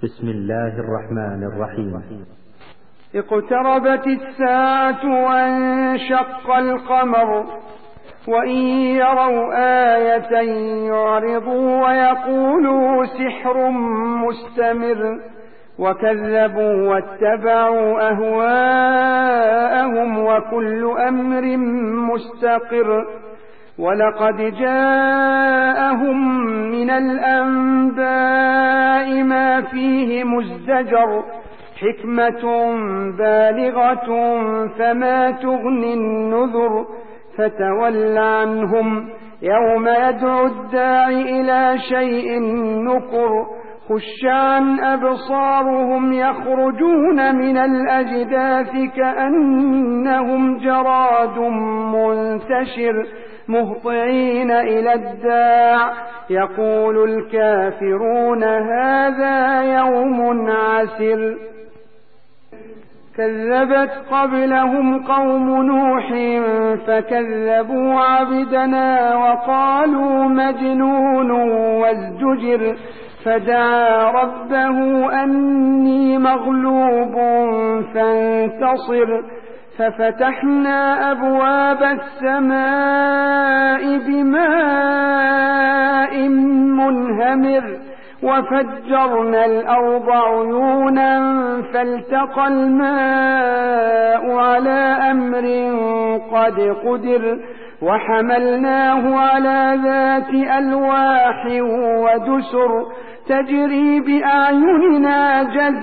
بسم الله الرحمن الرحيم. اقتربت الساعة وانشق القمر وإن يروا آية يعرضوا ويقولوا سحر مستمر وكذبوا واتبعوا أهواءهم وكل أمر مستقر ولقد جاءهم من الأنباء ما فيه مزدجر حكمة بالغة فما تغني النذر فتول عنهم يوم يدعو الداعي إلى شيء نكر خش عن أبصارهم يخرجون من الأجداث كأنهم جراد منتشر مهطعين إلى الداع يقول الكافرون هذا يوم عسر كذبت قبلهم قوم نوح فكذبوا عبدنا وقالوا مجنون وازدجر فدعا ربه أني مغلوب فانتصر ففتحنا أبواب السماء بماء منهمر وفجرنا الأرض عيونا فالتقى الماء على أمر قد قدر وحملناه على ذات ألواح ودسر تجري بأعيننا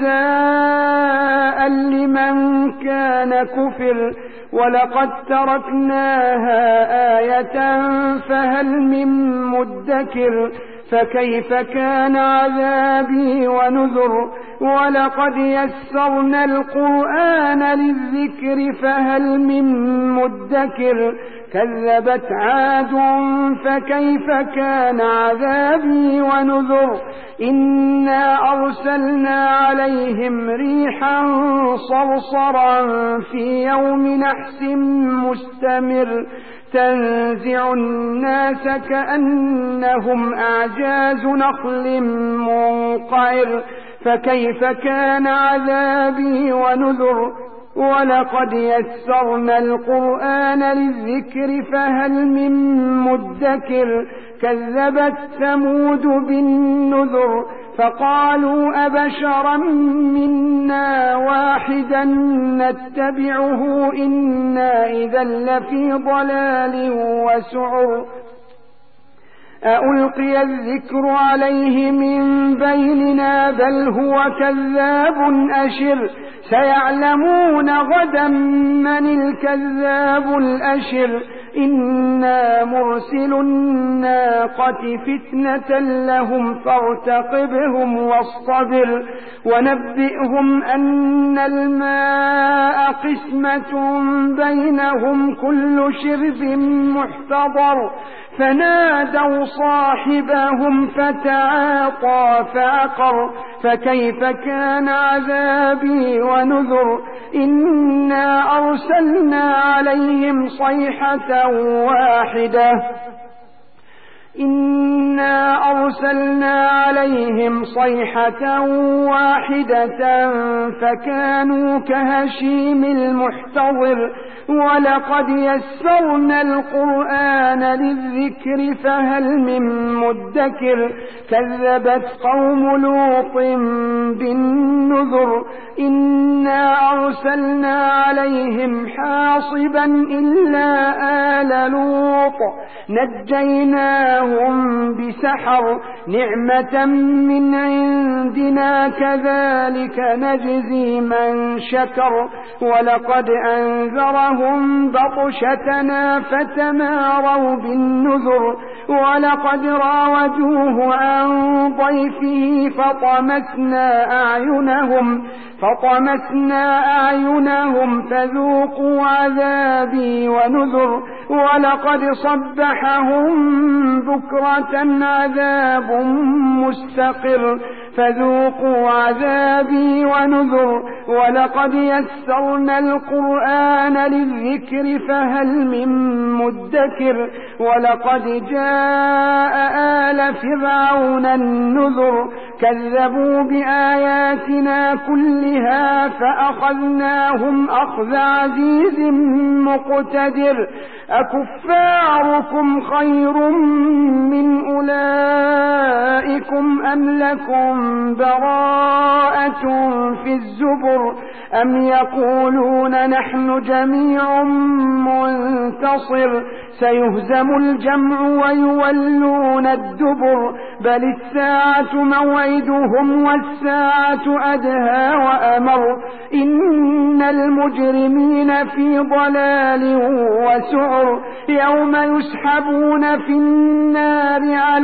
جزاء لمن كان كفر ولقد تركناها آية فهل من مدكر فكيف كان عذابي ونذر ولقد يسرنا القرآن للذكر فهل من مدكر كذبت عاد فكيف كان عذابي ونذر إنا أرسلنا عليهم ريحا صرصرا في يوم نحس مستمر تنزع الناس كأنهم أعجاز نخل منقعر فكيف كان عذابي ونذر ولقد يسرنا القرآن للذكر فهل من مدكر كذبت ثمود بالنذر فقالوا أبشرا منا واحدا نتبعه إنا إذا لفي ضلال وسعر ألقي الذكر عليه من بيننا بل هو كذاب أشر سيعلمون غدا من الكذاب الأشر إنا مرسل الناقة فتنة لهم فارتقبهم واصطبر ونبئهم أن الماء قسمة بينهم كل شرب محتضر فنادوا صاحبهم فتعاطى فعقر فكيف كان عذابي ونذر إنا أرسلنا عليهم صيحة واحدة فكانوا كهشيم المحتضر ولقد يسرنا القرآن للذكر فهل من مدكر كذبت قوم لوط بالنذر إنا أرسلنا عليهم حاصبا إلا آل لوط نجيناهم بسحر نعمة من عندنا كذلك نجزي من شكر ولقد أنذرهم بطشتنا فتماروا بالنذر ولقد راودوه عن ضيفه فطمسنا أعينهم فذوقوا عذابي ونذر ولقد صبحهم بكرة عذاب مستقر فذوقوا عذابي ونذر ولقد يسرنا القرآن للذكر فهل من مدكر ولقد جاء آل فرعون النذر كذبوا بآياتنا كلها فأخذناهم أخذ عزيز مقتدر أكفاركم خير من أولئكم أم لكم براءة في الزبر أم يقولون نحن جميع منتصر سيهزم الجمع ويولون الدبر بل الساعة موعدهم والساعة أدهى وأمر إن المجرمين في ضلال وسعر يوم يسحبون في النار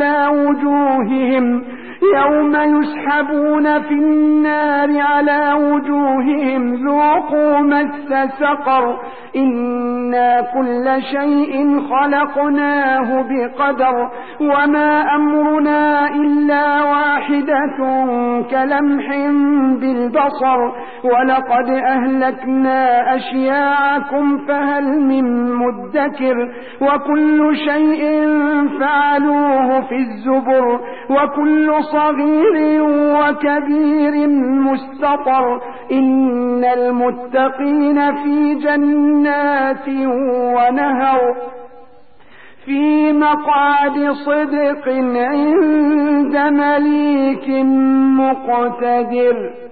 على وجوههم ذوقوا مس سقر إنا كل شيء خلقناه بقدر وما أمرنا إلا واحدة كلمح بالبصر ولقد أهلكنا أشياعكم فهل من مدكر وكل شيء فعلوه في الزبر وكل صغير وكبير مستطر إن المتقين في جنات ونهر في مقعد صدق عند مليك مقتدر.